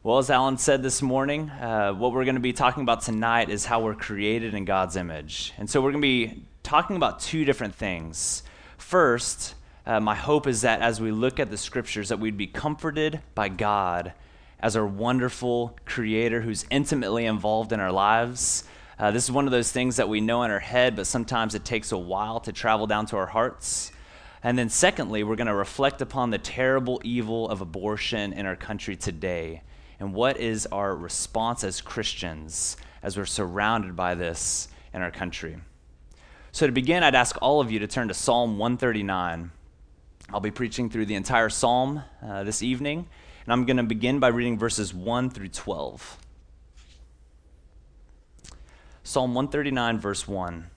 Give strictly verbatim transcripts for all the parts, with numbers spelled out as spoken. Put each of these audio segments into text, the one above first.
Well, as Alan said this morning, uh, what we're going to be talking about tonight is how we're created in God's image. And so we're going to be talking about two different things. First, uh, my hope is that as we look at the scriptures, that we'd be comforted by God as our wonderful creator who's intimately involved in our lives. Uh, this is one of those things that we know in our head, but sometimes it takes a while to travel down to our hearts. And then secondly, we're going to reflect upon the terrible evil of abortion in our country today. And what is our response as Christians as we're surrounded by this in our country? So to begin, I'd ask all of you to turn to Psalm one thirty-nine. I'll be preaching through the entire psalm uh, this evening, and I'm going to begin by reading verses one through twelve. Psalm one thirty-nine, verse one.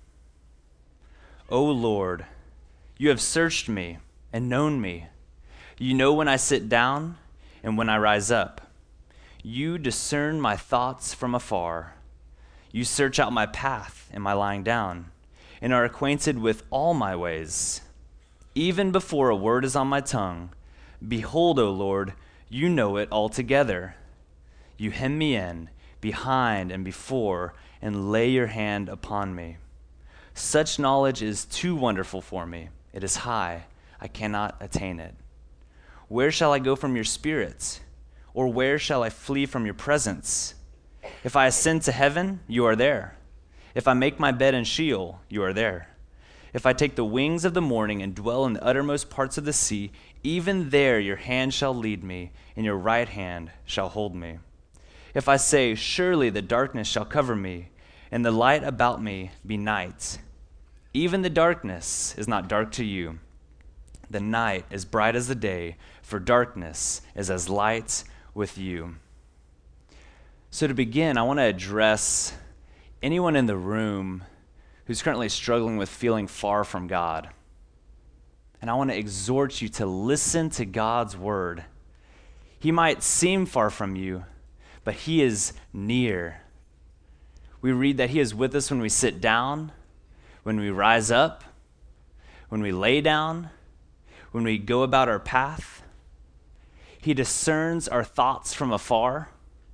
O Lord, you have searched me and known me. You know when I sit down and when I rise up. You discern my thoughts from afar. You search out my path and my lying down, and are acquainted with all my ways. Even before a word is on my tongue, behold, O Lord, you know it altogether. You hem me in, behind and before, and lay your hand upon me. Such knowledge is too wonderful for me. It is high. I cannot attain it. Where shall I go from your spirit? Or where shall I flee from your presence? If I ascend to heaven, you are there. If I make my bed in Sheol, you are there. If I take the wings of the morning and dwell in the uttermost parts of the sea, even there your hand shall lead me, and your right hand shall hold me. If I say, surely the darkness shall cover me, and the light about me be night, even the darkness is not dark to you. The night is bright as the day, for darkness is as light with you. So to begin, I want to address anyone in the room who's currently struggling with feeling far from God. And I want to exhort you to listen to God's word. He might seem far from you, but he is near. We read that he is with us when we sit down, when we rise up, when we lay down, when we go about our path. He discerns our thoughts from afar.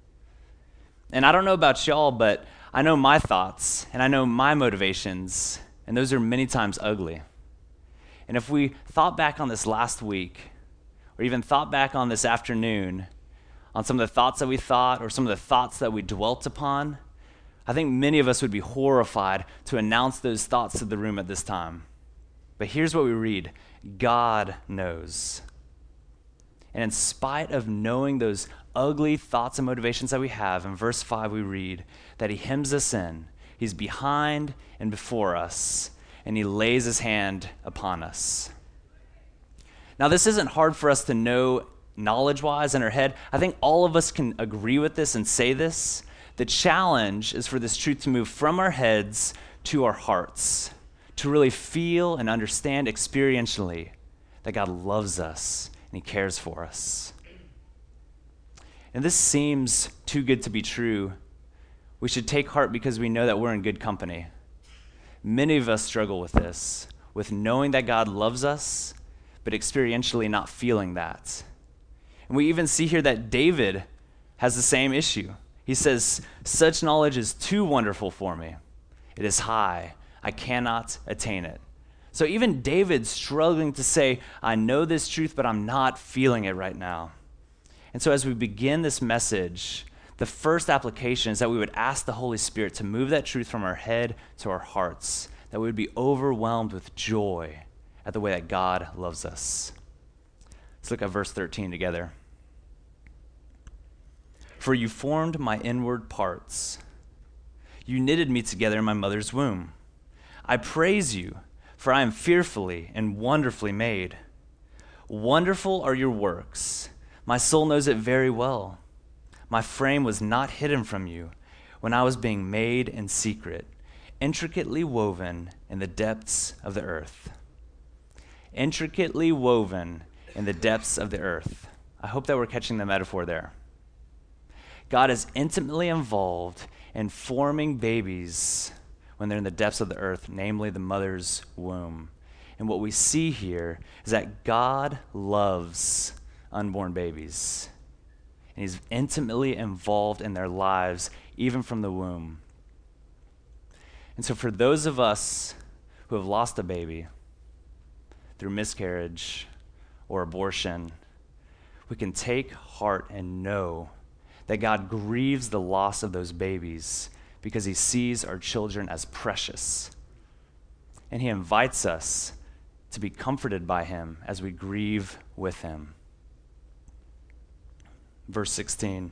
And I don't know about y'all, but I know my thoughts, and I know my motivations, and those are many times ugly. And if we thought back on this last week, or even thought back on this afternoon, on some of the thoughts that we thought, or some of the thoughts that we dwelt upon, I think many of us would be horrified to announce those thoughts to the room at this time. But here's what we read. God knows. And in spite of knowing those ugly thoughts and motivations that we have, in verse five we read that he hems us in. He's behind and before us, and he lays his hand upon us. Now, this isn't hard for us to know knowledge-wise in our head. I think all of us can agree with this and say this. The challenge is for this truth to move from our heads to our hearts, to really feel and understand experientially that God loves us and he cares for us. And this seems too good to be true. We should take heart because we know that we're in good company. Many of us struggle with this, with knowing that God loves us, but experientially not feeling that. And we even see here that David has the same issue. He says, such knowledge is too wonderful for me. It is high. I cannot attain it. So even David's struggling to say, I know this truth, but I'm not feeling it right now. And so as we begin this message, the first application is that we would ask the Holy Spirit to move that truth from our head to our hearts, that we would be overwhelmed with joy at the way that God loves us. Let's look at verse thirteen together. For you formed my inward parts. You knitted me together in my mother's womb. I praise you, for I am fearfully and wonderfully made. Wonderful are your works. My soul knows it very well. My frame was not hidden from you when I was being made in secret, intricately woven in the depths of the earth. Intricately woven in the depths of the earth. I hope that we're catching the metaphor there. God is intimately involved in forming babies when they're in the depths of the earth, namely the mother's womb. And what we see here is that God loves unborn babies. and he's intimately involved in their lives, even from the womb. And so for those of us who have lost a baby through miscarriage or abortion, we can take heart and know that God grieves the loss of those babies because he sees our children as precious. And he invites us to be comforted by him as we grieve with him. Verse sixteen.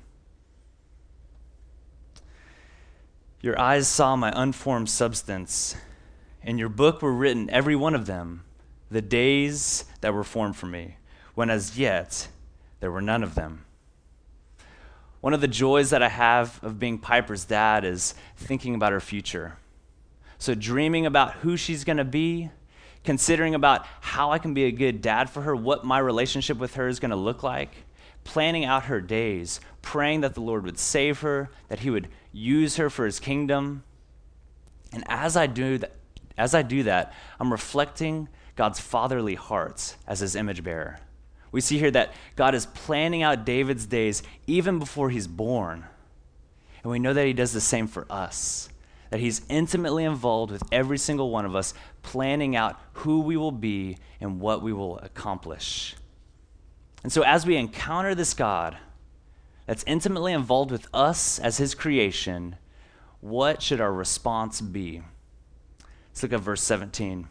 Your eyes saw my unformed substance. In your book were written, every one of them, the days that were formed for me, when as yet there were none of them. One of the joys that I have of being Piper's dad is thinking about her future. So dreaming about who she's going to be, considering about how I can be a good dad for her, what my relationship with her is going to look like, planning out her days, praying that the Lord would save her, that he would use her for his kingdom. And as I do that, as I do that, I'm reflecting God's fatherly heart as his image bearer. We see here that God is planning out David's days even before he's born. And we know that he does the same for us, that he's intimately involved with every single one of us, planning out who we will be and what we will accomplish. And so as we encounter this God that's intimately involved with us as his creation, what should our response be? Let's look at verse seventeen.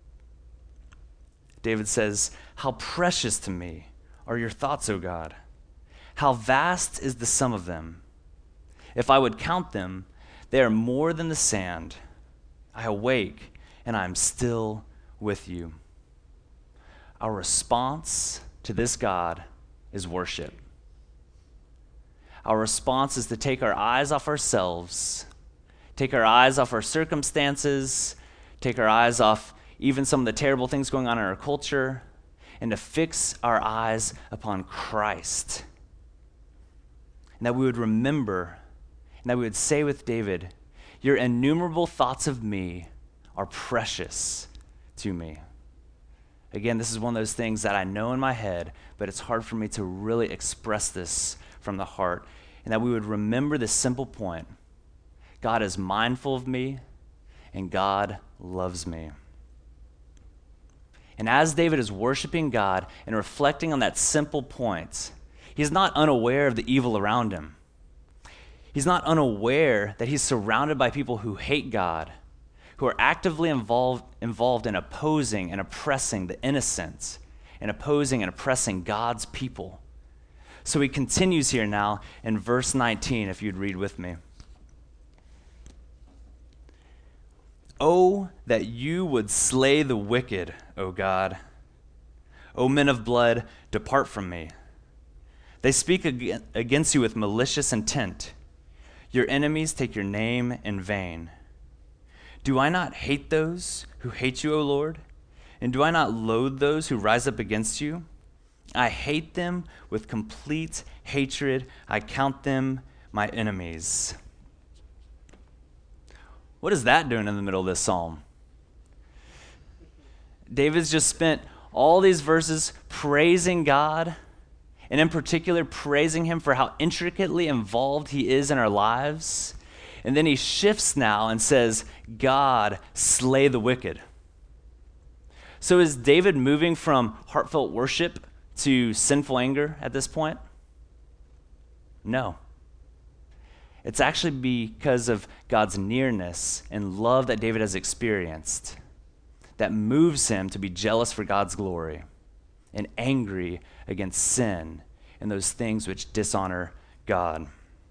David says, how precious to me are your thoughts, O God. How vast is the sum of them. If I would count them, they are more than the sand. I awake, and I am still with you. Our response to this God is worship. Our response is to take our eyes off ourselves, take our eyes off our circumstances, take our eyes off even some of the terrible things going on in our culture, and to fix our eyes upon Christ. And that we would remember, and that we would say with David, your innumerable thoughts of me are precious to me. Again, this is one of those things that I know in my head, but it's hard for me to really express this from the heart. And that we would remember this simple point. God is mindful of me, and God loves me. And as David is worshiping God and reflecting on that simple point, he's not unaware of the evil around him. He's not unaware that he's surrounded by people who hate God, who are actively involved, involved in opposing and oppressing the innocent, and opposing and oppressing God's people. So he continues here now in verse nineteen, if you'd read with me. Oh, that you would slay the wicked, O God. O men of blood, depart from me. They speak ag- against you with malicious intent. Your enemies take your name in vain. Do I not hate those who hate you, O Lord? And do I not loathe those who rise up against you? I hate them with complete hatred. I count them my enemies. What is that doing in the middle of this psalm? David's just spent all these verses praising God, and in particular praising him for how intricately involved he is in our lives. And then he shifts now and says, God, slay the wicked. So is David moving from heartfelt worship to sinful anger at this point? No. It's actually because of God's nearness and love that David has experienced that moves him to be jealous for God's glory and angry against sin and those things which dishonor God.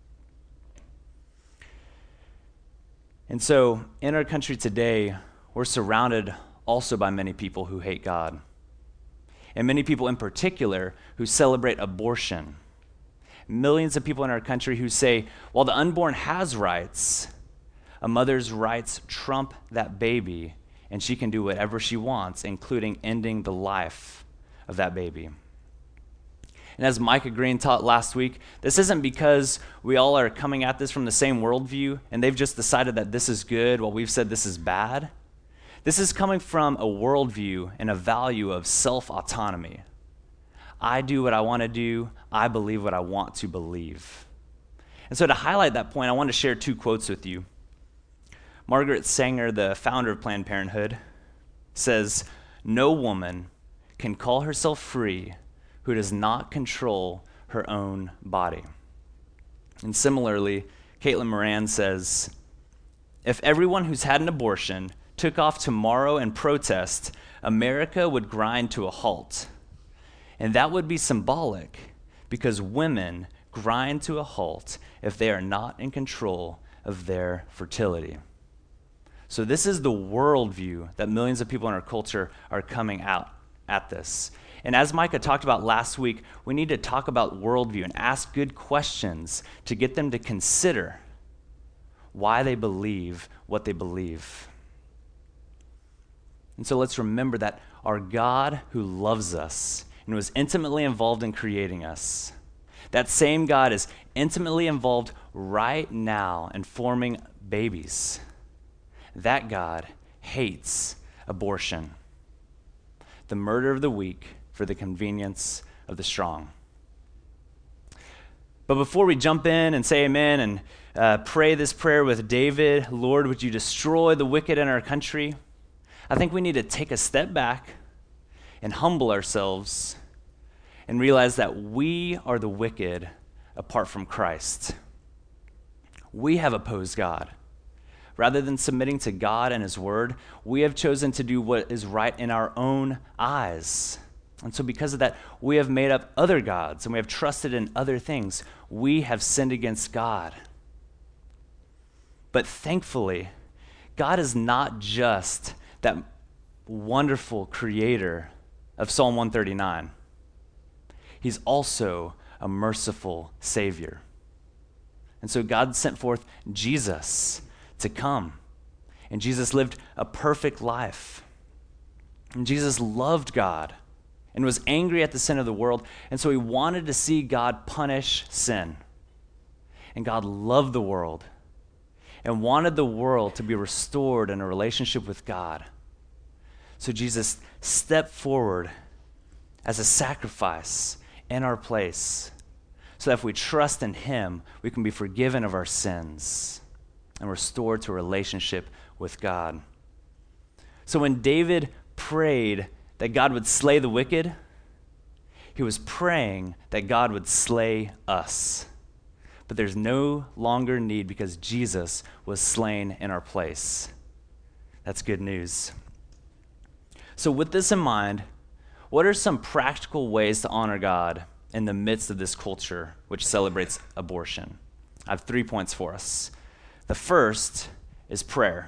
And so in our country today, we're surrounded also by many people who hate God, and many people in particular who celebrate abortion. Millions of people in our country who say, while the unborn has rights, a mother's rights trump that baby, and she can do whatever she wants, including ending the life of that baby. And as Micah Green taught last week, this isn't because we all are coming at this from the same worldview and they've just decided that this is good while we've said this is bad. This is coming from a worldview and a value of self-autonomy. I do what I want to do. I believe what I want to believe. And so to highlight that point, I want to share two quotes with you. Margaret Sanger, the founder of Planned Parenthood, says, "No woman can call herself free who does not control her own body." And similarly, Caitlin Moran says, "If everyone who's had an abortion took off tomorrow and protest, America would grind to a halt. And that would be symbolic because women grind to a halt if they are not in control of their fertility." So this is the worldview that millions of people in our culture are coming out at this. And as Micah talked about last week, we need to talk about worldview and ask good questions to get them to consider why they believe what they believe. And so let's remember that our God who loves us and was intimately involved in creating us, that same God is intimately involved right now in forming babies. That God hates abortion, the murder of the weak for the convenience of the strong. But before we jump in and say amen and uh, pray this prayer with David, Lord, would you destroy the wicked in our country? I think we need to take a step back and humble ourselves and realize that we are the wicked apart from Christ. We have opposed God. Rather than submitting to God and his word, we have chosen to do what is right in our own eyes. And so because of that, we have made up other gods and we have trusted in other things. We have sinned against God. But thankfully, God is not just that wonderful creator of Psalm one thirty-nine. He's also a merciful Savior. And so God sent forth Jesus to come. And Jesus lived a perfect life. And Jesus loved God and was angry at the sin of the world. And so he wanted to see God punish sin. And God loved the world and wanted the world to be restored in a relationship with God. So Jesus stepped forward as a sacrifice in our place so that if we trust in him, we can be forgiven of our sins and restored to a relationship with God. So when David prayed that God would slay the wicked, he was praying that God would slay us. But there's no longer need because Jesus was slain in our place. That's good news. So with this in mind, what are some practical ways to honor God in the midst of this culture which celebrates abortion? I have three points for us. The first is prayer.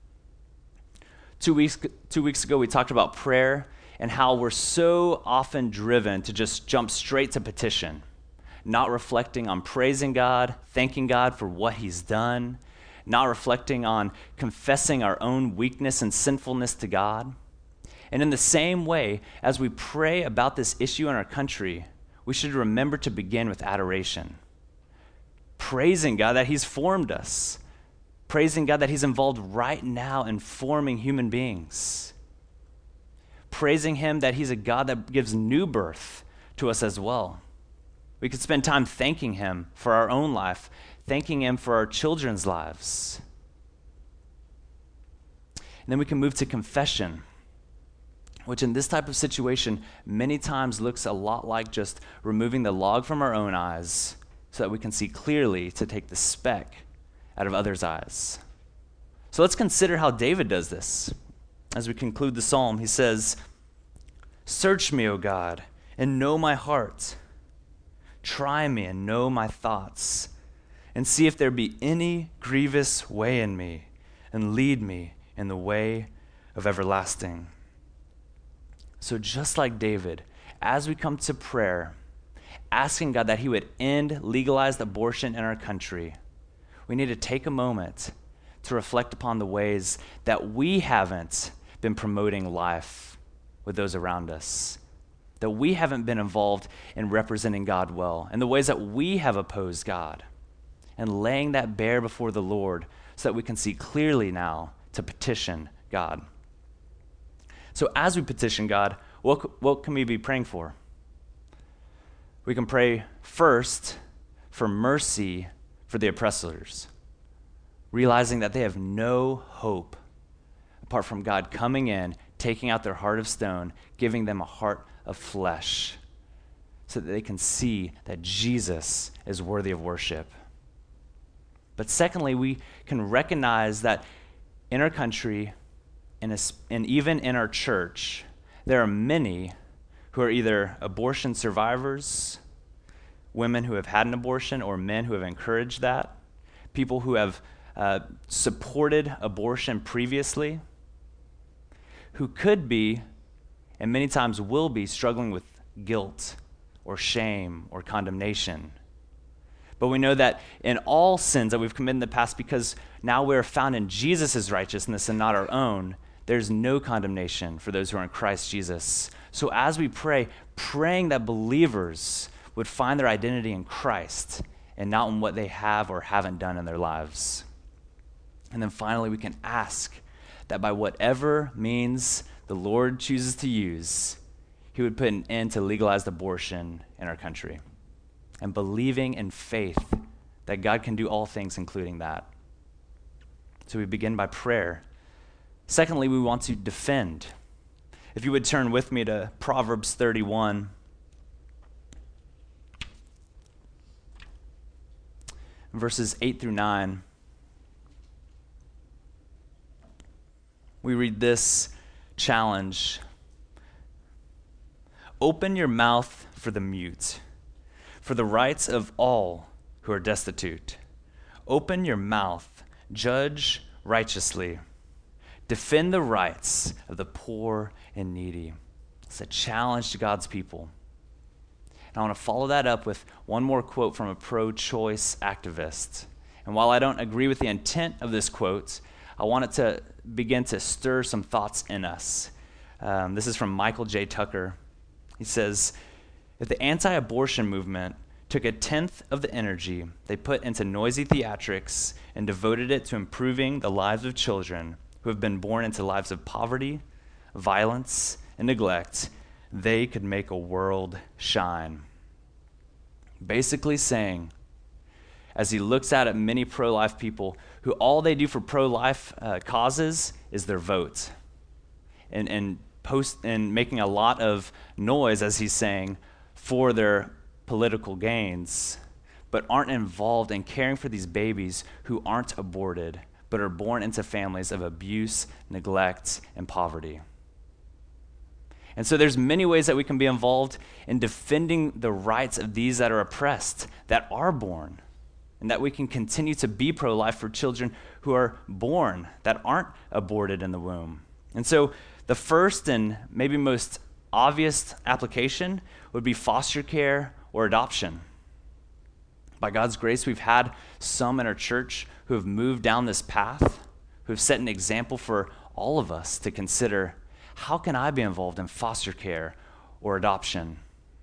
Two weeks, two weeks ago, we talked about prayer and how we're so often driven to just jump straight to petition, not reflecting on praising God, thanking God for what he's done, not reflecting on confessing our own weakness and sinfulness to God. And in the same way, as we pray about this issue in our country, we should remember to begin with adoration. Praising God that he's formed us. Praising God that he's involved right now in forming human beings. Praising him that he's a God that gives new birth to us as well. We could spend time thanking him for our own life, thanking him for our children's lives. And then we can move to confession, which in this type of situation many times looks a lot like just removing the log from our own eyes so that we can see clearly to take the speck out of others' eyes. So let's consider how David does this. As we conclude the psalm, he says, "Search me, O God, and know my heart. Try me and know my thoughts, and see if there be any grievous way in me, and lead me in the way of everlasting." So just like David, as we come to prayer, asking God that he would end legalized abortion in our country, we need to take a moment to reflect upon the ways that we haven't been promoting life with those around us, that we haven't been involved in representing God well, and the ways that we have opposed God, and laying that bare before the Lord so that we can see clearly now to petition God. So as we petition God, what, what can we be praying for? We can pray first for mercy for the oppressors, realizing that they have no hope apart from God coming in, taking out their heart of stone, giving them a heart of flesh, so that they can see that Jesus is worthy of worship. But secondly, we can recognize that in our country and, and even in our church, there are many who are either abortion survivors, women who have had an abortion, or men who have encouraged that, people who have uh, supported abortion previously, who could be, and many times will be, struggling with guilt or shame or condemnation. But we know that in all sins that we've committed in the past, because now we're found in Jesus' righteousness and not our own, there's no condemnation for those who are in Christ Jesus. So as we pray, praying that believers would find their identity in Christ and not in what they have or haven't done in their lives. And then finally, we can ask that by whatever means the Lord chooses to use, he would put an end to legalized abortion in our country, and believing in faith that God can do all things, including that. So we begin by prayer. Secondly, we want to defend. If you would turn with me to Proverbs thirty-one. Verses eight through nine. We read this challenge. Open your mouth for the mute, for the rights of all who are destitute. Open your mouth, judge righteously. Defend the rights of the poor and needy. It's a challenge to God's people. And I want to follow that up with one more quote from a pro-choice activist. And while I don't agree with the intent of this quote, I want it to begin to stir some thoughts in us. Um, this is from Michael J. Tucker. He says, if the anti-abortion movement took a tenth of the energy they put into noisy theatrics and devoted it to improving the lives of children who have been born into lives of poverty, violence, and neglect, they could make a world shine. Basically saying, as he looks out at many pro-life people who all they do for pro-life uh, causes is their vote, and and post and making a lot of noise, as he's saying, for their political gains, but aren't involved in caring for these babies who aren't aborted, but are born into families of abuse, neglect, and poverty. And so there's many ways that we can be involved in defending the rights of these that are oppressed, that are born, and that we can continue to be pro-life for children who are born, that aren't aborted in the womb. And so the first and maybe most obvious application would be foster care or adoption. By God's grace, we've had some in our church who have moved down this path, who have set an example for all of us to consider, how can I be involved in foster care or adoption?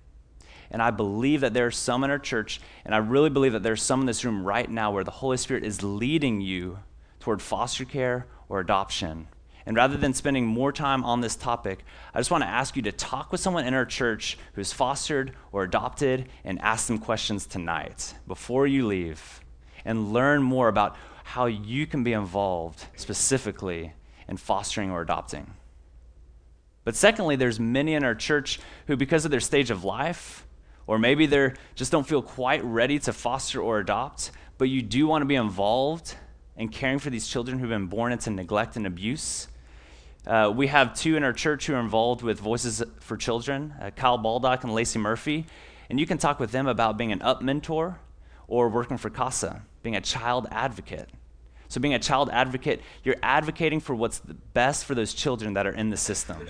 And I believe that there are some in our church, and I really believe that there's some in this room right now where the Holy Spirit is leading you toward foster care or adoption. And rather than spending more time on this topic, I just want to ask you to talk with someone in our church who's fostered or adopted and ask them questions tonight before you leave, and learn more about how you can be involved specifically in fostering or adopting. But secondly, there's many in our church who, because of their stage of life, or maybe they just don't feel quite ready to foster or adopt, but you do want to be involved in caring for these children who've been born into neglect and abuse. Uh, we have two in our church who are involved with Voices for Children, uh, Kyle Baldock and Lacey Murphy, and you can talk with them about being an up mentor or working for CASA, being a child advocate. So being a child advocate, you're advocating for what's the best for those children that are in the system.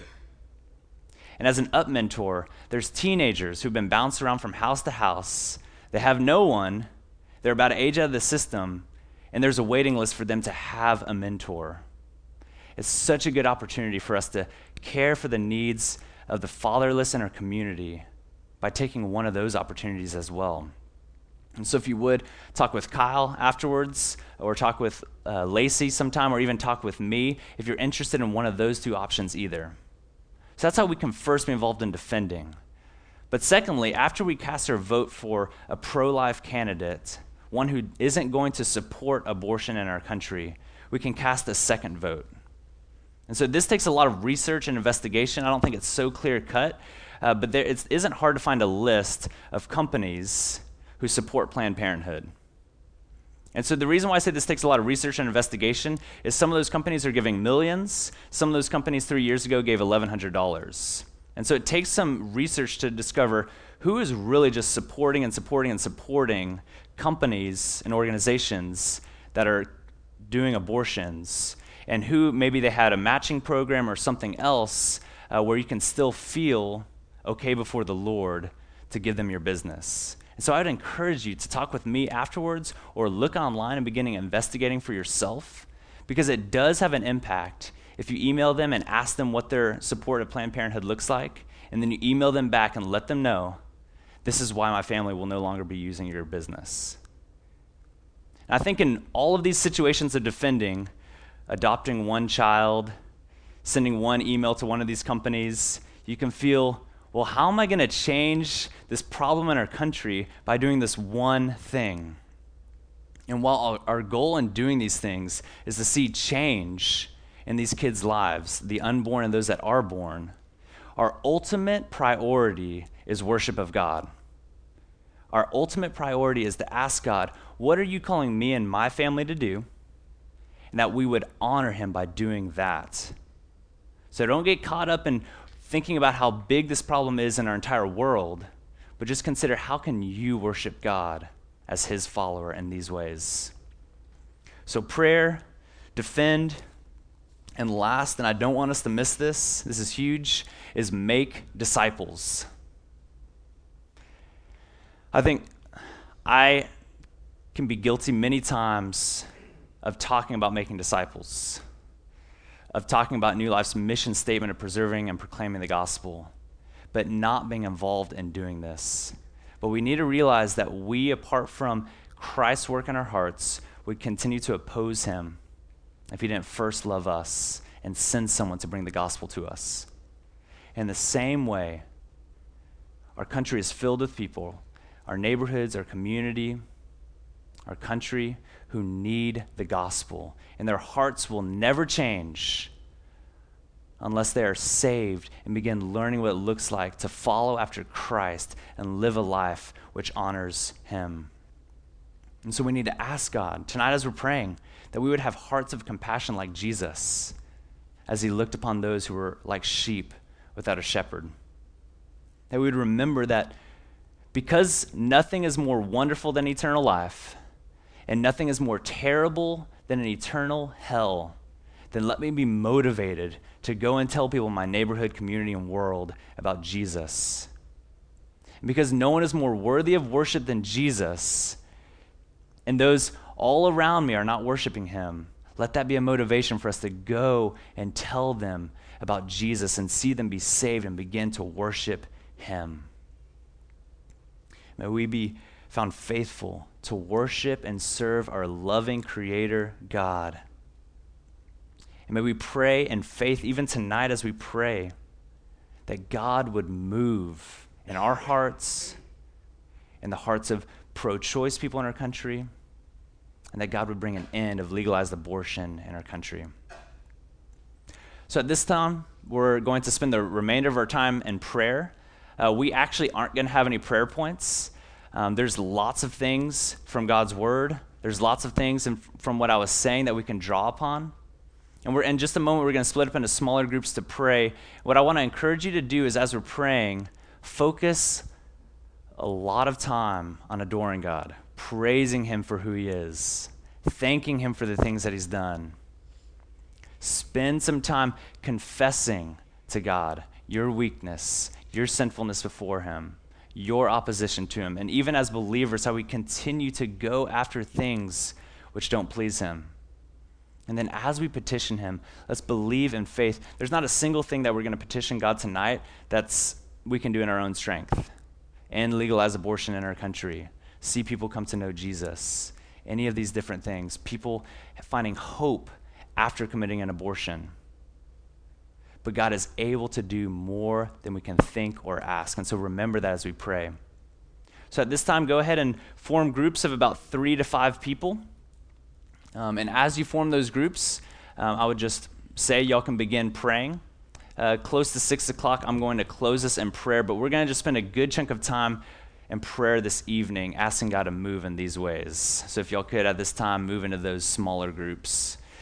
And as an up mentor, there's teenagers who've been bounced around from house to house. They have no one. They're about to age out of the system, and there's a waiting list for them to have a mentor. It's such a good opportunity for us to care for the needs of the fatherless in our community by taking one of those opportunities as well. And so if you would, talk with Kyle afterwards, or talk with uh, Lacey sometime, or even talk with me if you're interested in one of those two options either. So that's how we can first be involved in defending. But secondly, after we cast our vote for a pro-life candidate, one who isn't going to support abortion in our country, we can cast a second vote. And so this takes a lot of research and investigation. I don't think it's so clear-cut, uh, but there, it isn't hard to find a list of companies who support Planned Parenthood. And so the reason why I say this takes a lot of research and investigation is some of those companies are giving millions. Some of those companies three years ago gave eleven hundred dollars. And so it takes some research to discover who is really just supporting and supporting and supporting companies and organizations that are doing abortions, and who maybe they had a matching program or something else uh, where you can still feel okay before the Lord to give them your business. And so I would encourage you to talk with me afterwards or look online and beginning investigating for yourself, because it does have an impact if you email them and ask them what their support of Planned Parenthood looks like, and then you email them back and let them know, this is why my family will no longer be using your business. And I think in all of these situations of defending, adopting one child, sending one email to one of these companies, you can feel, well, how am I going to change this problem in our country by doing this one thing? And while our goal in doing these things is to see change in these kids' lives, the unborn and those that are born, our ultimate priority is worship of God. Our ultimate priority is to ask God, what are you calling me and my family to do? And that we would honor him by doing that. So don't get caught up in thinking about how big this problem is in our entire world, but just consider, how can you worship God as his follower in these ways? So prayer, defend, and last, and I don't want us to miss this, this is huge, is make disciples. I think I can be guilty many times of talking about making disciples, of talking about New Life's mission statement of preserving and proclaiming the gospel, but not being involved in doing this. But we need to realize that we, apart from Christ's work in our hearts, would continue to oppose him if he didn't first love us and send someone to bring the gospel to us. In the same way, our country is filled with people, our neighborhoods, our community, our country, who need the gospel, and their hearts will never change unless they are saved and begin learning what it looks like to follow after Christ and live a life which honors him. And so we need to ask God tonight as we're praying that we would have hearts of compassion like Jesus as he looked upon those who were like sheep without a shepherd. That we would remember that because nothing is more wonderful than eternal life, and nothing is more terrible than an eternal hell, then let me be motivated to go and tell people in my neighborhood, community, and world about Jesus. And because no one is more worthy of worship than Jesus, and those all around me are not worshiping him, let that be a motivation for us to go and tell them about Jesus and see them be saved and begin to worship him. May we be found faithful to worship and serve our loving Creator God. And may we pray in faith, even tonight as we pray, that God would move in our hearts, in the hearts of pro-choice people in our country, and that God would bring an end of legalized abortion in our country. So at this time, we're going to spend the remainder of our time in prayer. Uh, we actually aren't going to have any prayer points. Um, there's lots of things from God's word. There's lots of things in, from what I was saying that we can draw upon. And we're in just a moment, we're going to split up into smaller groups to pray. What I want to encourage you to do is, as we're praying, focus a lot of time on adoring God, praising him for who he is, thanking him for the things that he's done. Spend some time confessing to God your weakness, your sinfulness before him, your opposition to him, and even as believers, how we continue to go after things which don't please him. And then as we petition him, let's believe in faith. There's not a single thing that we're going to petition God tonight that's we can do in our own strength. And legalize abortion in our country, see people come to know Jesus, any of these different things, people finding hope after committing an abortion. but God is able to do more than we can think or ask. And so remember that as we pray. So at this time, go ahead and form groups of about three to five people. Um, and as you form those groups, um, I would just say y'all can begin praying. Uh, close to six o'clock, I'm going to close this in prayer, but we're going to just spend a good chunk of time in prayer this evening, asking God to move in these ways. So if y'all could at this time move into those smaller groups.